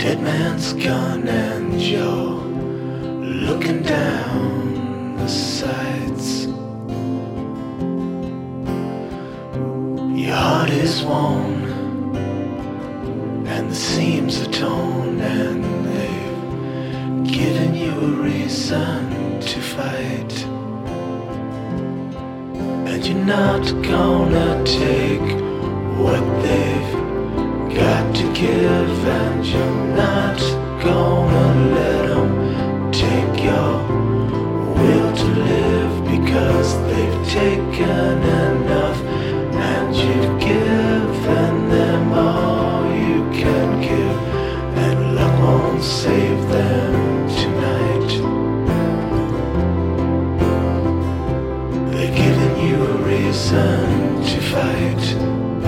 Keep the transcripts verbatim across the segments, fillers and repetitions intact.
dead man's gun and you're looking down the sights. Your heart is worn and the seams are torn, and they've given you a reason to fight. And you're not gonna take what they've got to give, and you're not gonna let them take your will to live, because they've taken enough and you've given them all you can give, and luck won't save them tonight. They're giving you a reason to fight.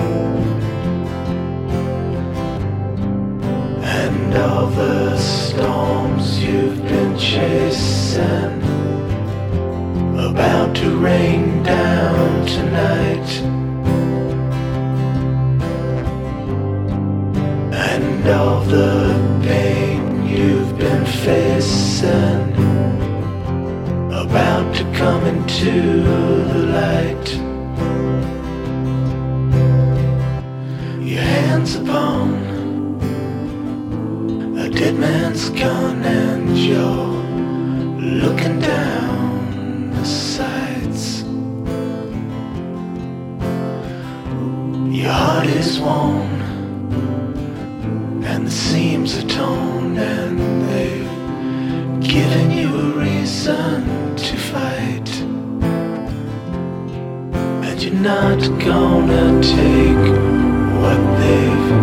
And all the storms you've been chasing about to rain down tonight. And all the pain you've been facing about to come into the light. Your hands upon a dead man's gun and you're looking down the sights. Your heart is worn and the seams are torn, and they've given you a reason to fight. And you're not gonna take what they've